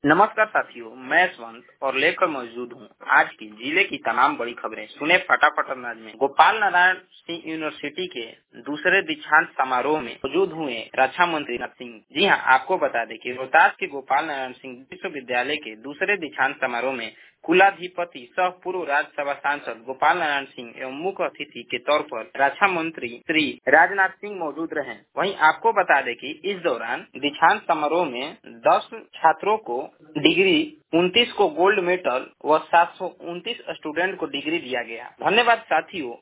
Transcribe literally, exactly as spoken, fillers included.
नमस्कार साथियों, मैं यशवंत और लेकर मौजूद हूँ आज की जिले की तमाम बड़ी खबरें। सुने फटाफट अंदाज में। गोपाल नारायण सिंह यूनिवर्सिटी के दूसरे दीक्षांत समारोह में मौजूद हुए रक्षा मंत्री राजनाथ सिंह। जी हाँ, आपको बता दें कि रोहतास के गोपाल नारायण सिंह विश्वविद्यालय के दूसरे दीक्षांत समारोह में कुलाधिपति सह पूर्व राज्यसभा सांसद गोपाल नारायण सिंह एवं मुख्य अतिथि के तौर पर रक्षा मंत्री श्री राजनाथ सिंह मौजूद रहे। वहीं आपको बता दें कि इस दौरान दीक्षांत समारोह में दस छात्रों को डिग्री, उनतीस को गोल्ड मेडल व सात सौ उनतीस स्टूडेंट को डिग्री दिया गया। धन्यवाद साथियों।